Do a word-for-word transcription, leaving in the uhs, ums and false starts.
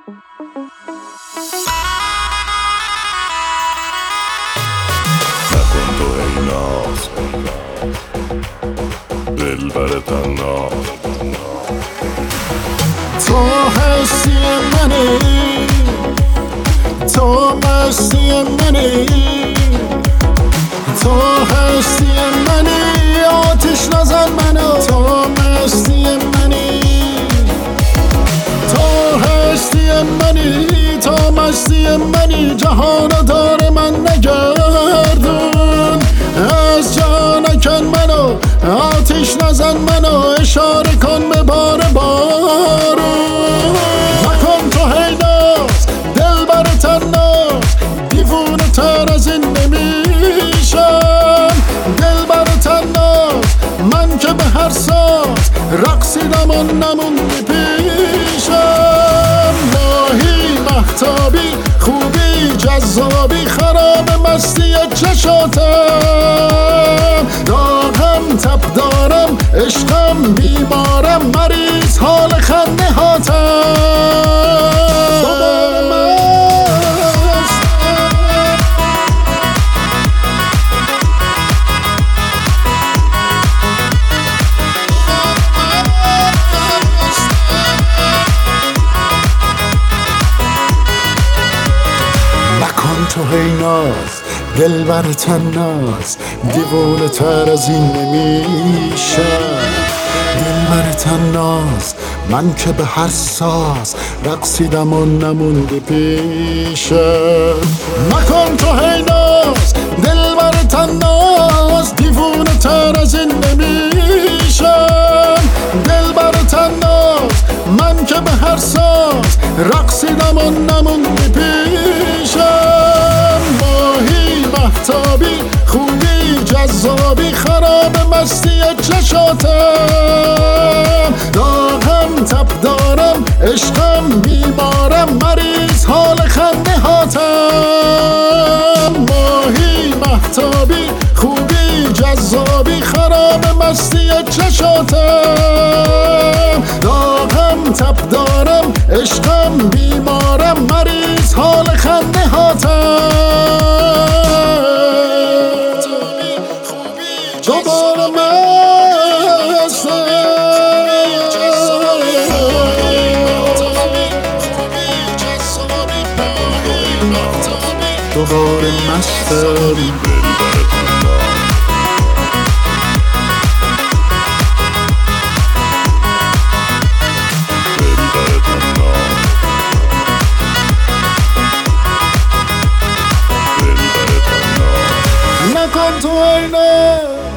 نکن تو ای ناز دلبر تناز، تو هستی منی، تو مستی منی، تو هستی منی، آتش نزن منو، تو مستی منی، تو هستی منی، تو مستی منی، جهانو دار من نگردون، از جا نکن منو، آتش نزن منو، اشاره کن به بار بارون. نکن تو هی ناز دلبر تناز، دیوونه تر از این نمیشم، دلبر تناز من که به هر ساز رقصیدم و نموندی پیشم. ماهی مهتابی خوبی جذابی خراب مستی چشاتم، داغم تب دارم عشقم بیمارم مریض حال خنده هاتم. نکن تو هی ناز دلبر تناز، دیوونه تر از این نمیشم، دلبر تناز من که به هر ساز رقصیدم و نموندی پیشم. نکن تو هی ناز دلبر تناز، دیوونه تر از این نمیشم، دلبر تناز من که به هر ساز رقصیدم و نموندی پیشم. ماهی مهتابی خوبی جذابی خراب مستی چشاتم، داغم تب دارم عشقم بیمارم مریض حال خنده هاتم. ماهی مهتابی خوبی جذابی خراب مستی چشاتم، داغم تب دارم عشقم بیمارم مریض حال خنده هاتم. دوباره مستم، دوباره مستم. نکن تو ای ناز